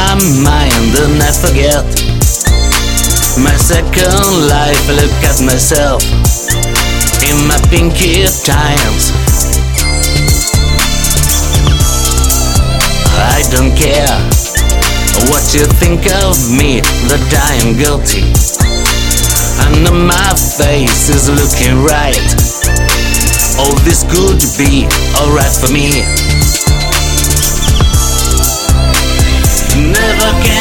my mind and I forget my second life. I look at myself in my pinky times. I don't care what you think of me, that I am guilty. And my face is looking right. All this could be alright for me. Never can